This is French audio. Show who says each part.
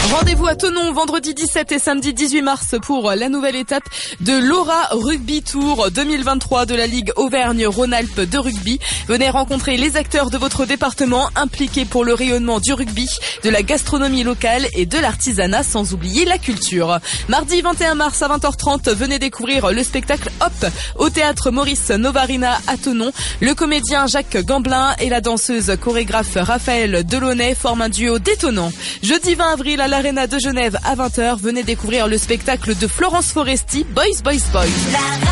Speaker 1: Rendez-vous à Thonon vendredi 17 et samedi 18 mars pour la nouvelle étape de l'Aura Rugby Tour 2023 de la Ligue Auvergne-Rhône-Alpes de rugby. Venez rencontrer les acteurs de votre département impliqués pour le rayonnement du rugby, de la gastronomie locale et de l'artisanat, sans oublier la culture. Mardi 21 mars à 20h30, venez découvrir le spectacle Hop au théâtre Maurice Novarina à Thonon. Le comédien Jacques Gamblin et la danseuse chorégraphe Raphaël Delaunay forment un duo détonnant. Jeudi 20 avril à l'Arena de Genève à 20h, venez découvrir le spectacle de Florence Foresti, Boys, Boys, Boys.